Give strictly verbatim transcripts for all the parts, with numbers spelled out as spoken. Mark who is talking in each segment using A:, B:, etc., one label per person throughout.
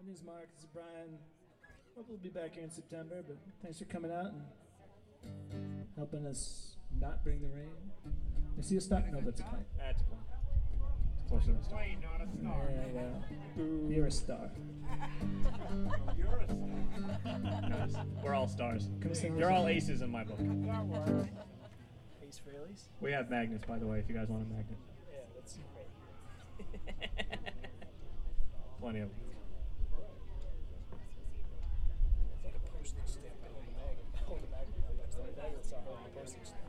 A: name's Mark. This is Brian. Hope we'll be back here in September, but thanks for coming out and helping us not bring the rain. I see a star. No, that's a plane.
B: That's a plane. It's closer to a star.
C: Plane, not a star.
A: There you go. You're a star.
C: You're a star.
B: Nice. We're all stars.
A: Come sing
B: You're
A: with
B: all
A: us.
B: aces in my book.
C: That works.
A: Ace Frehley's?
B: We have magnets, by the way, if you guys want a magnet.
A: Yeah, that's great.
B: Plenty of them.
A: It's like a postage stamp on the mag. Hold the magnet. That's the magnet that's on the postage stamp.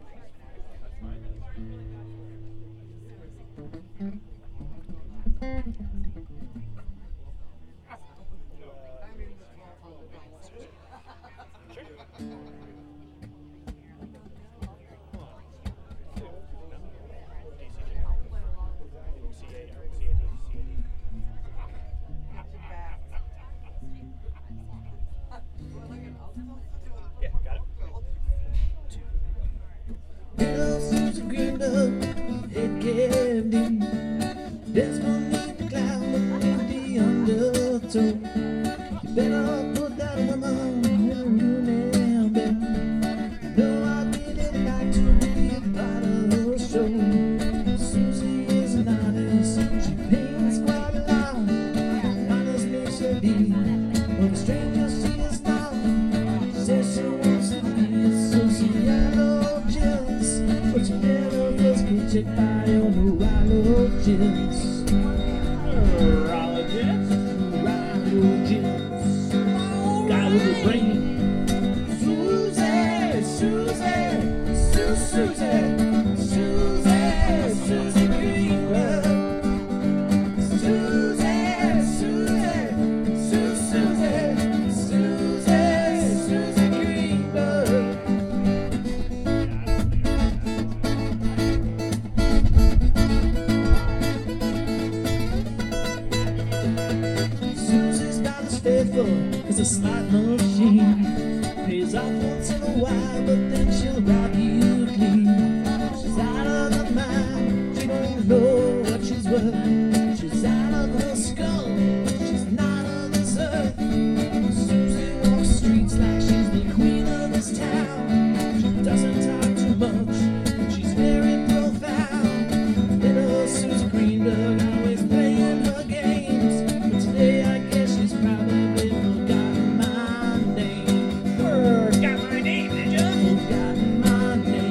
B: Yeah, got it.
D: Little Susan Green Dove, head caved in. There's no need to climb up in the undertow. You better put that woman in your nail bed. No, I really like to be a part of her show. Susie is an artist, she paints quite a lot. Honest may she be, but a stranger she is not. She says she wants to be a sociologist, but she never was get checked by your neurologist.
B: Neurologist.
D: Neurologist. Guy with a brain. Susie, Susie, Su Susie, Susie, Susie Greenberg. Susie, Susie, Su Susie, Susie, Susie Greenberg. Susie's not as faithful as a slot machine. Pays off once in a while, but then she'll rob you clean. She's out of her mind, she don't know what she's worth. She's out of her skull, she's not of this earth. Susie walks streets like she's the queen of this town. She doesn't talk too much, but she's very profound. Little Susie Greenberg always playing her games, but today I guess she's probably forgotten my name.
B: Got my name, did ya?
D: Forgotten my name.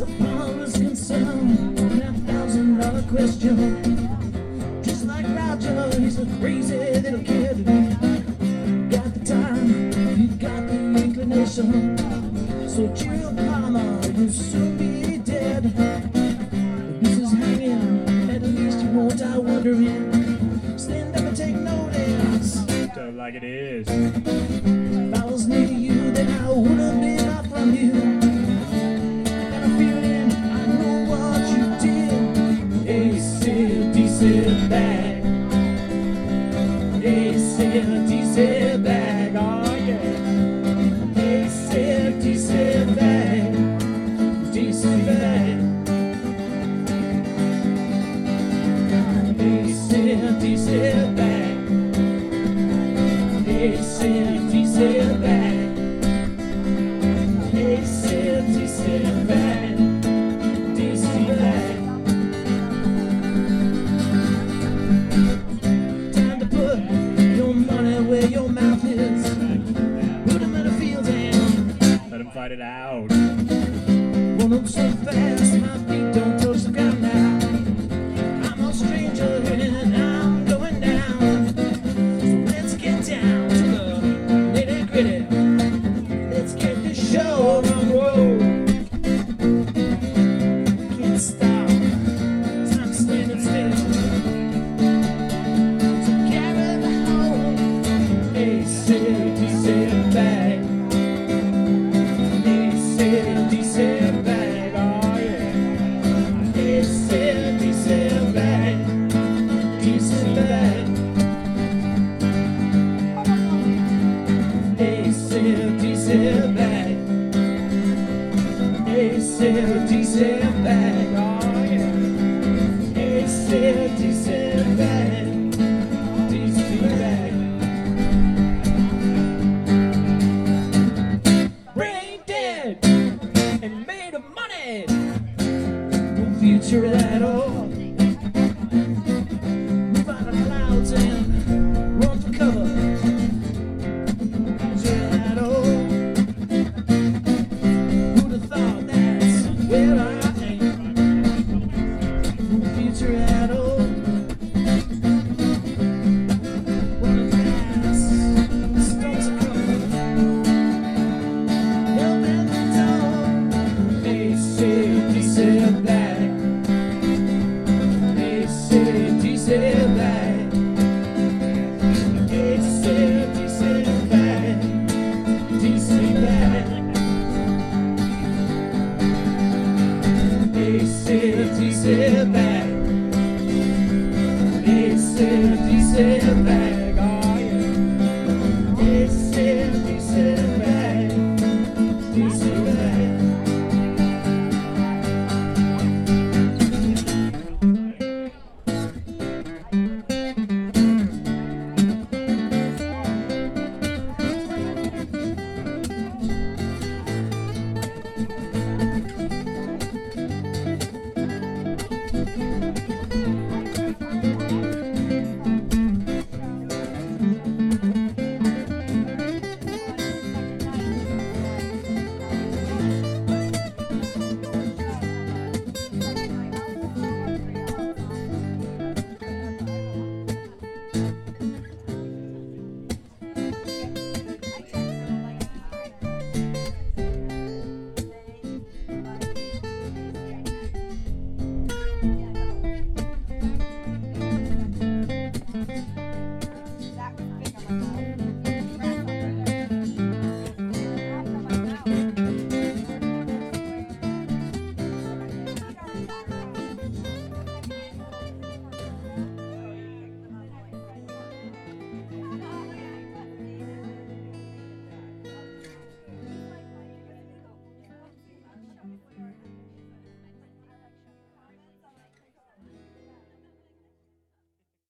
D: as far as concerned, that thousand dollar question. Just like Roger, he's a crazy little kid. Got the time, you got the inclination. So cheer up, mama, you'll soon be dead. This is hanging, at least you won't die wondering. Stand up and take notice.
B: So like it is.
D: If I was near you, then I would have been off from you. I got a feeling I know what you did. A C D C bag. A C D C bag. Oh yeah. A C D C bag. D C bag. A C D C bag. A C D C bag. A C D C bag. D C bag. Time to put your money where your mouth is. Put them in the field and
B: Let him fight it out.
D: run up so fast my feet don't touch the ground now. I'm a stranger and I'm going down. So let's get down to the nitty gritty. Let's get this show on the road. Can't stop. Time standing still. To carry the whole A C D C bag. A C D C bag. Oh yeah. A C D C bag. D C bag. A C D C bag. A C D C bag. Oh yeah. A C D C bag. D C bag. Brain dead and made of money. No future at all. Move out of clouds and run for cover. Future at all. Who'd have thought that's where I am? No future at all. When the past starts to come, help at the door. A C D C bag. A C D C bag. A C D C bag. D C bag. A C D C bag. A C D C bag.